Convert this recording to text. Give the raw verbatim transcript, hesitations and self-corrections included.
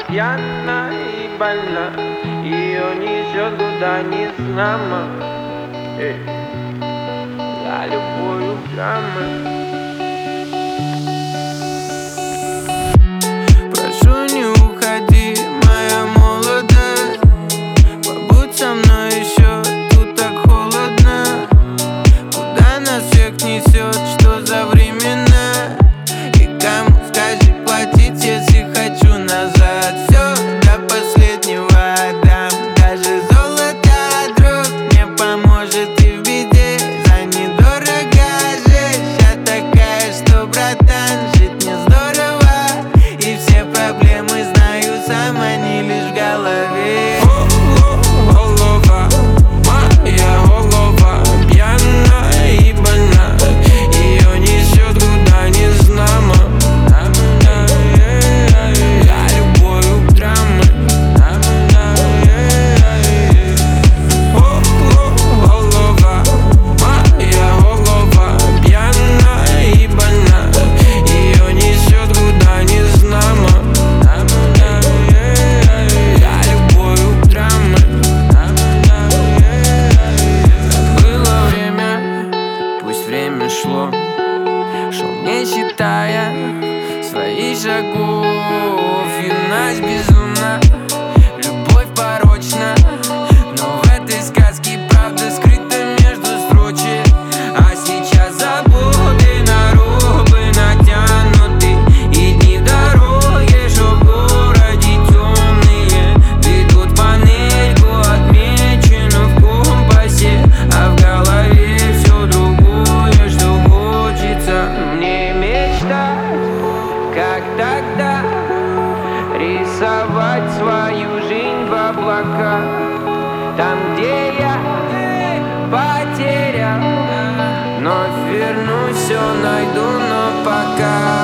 пьяна и больна, ее несет куда незнамо. Эй, за любовью прямо. Прошу, не уходи, моя молодость, побудь со мной еще, тут так холодно. Куда нас всех несет, что за времена? И кому, скажи, платить, если хочу назад? Все до последнего отдам, даже золото, друг мне поможет и в беде. За недорого жить, я такая, что, братан, жить не здорово. И все проблемы, знаю сам, они лишь в голове. Голова, моя голова, пьяна и больна, ее несет куда незнамо. За любовью драмы. Голова, моя голова, пьяна и больна, ее несет куда незнамо. За любовью драмы. Было время, пусть время шло, шел не считая своих шагов. Юность безумна, любовь порочна, но в этой сказке правда скрыта между строчек. А сейчас заботы на рубы натянуты, и дни в дороге, что в городе темные, ведут панельку, отмеченную в компасе, а в голове все другое, что хочется Мне мечтать, как тогда, рисовать свою жизнь в облаках, там, где я потерял, вновь вернусь, все найду, но пока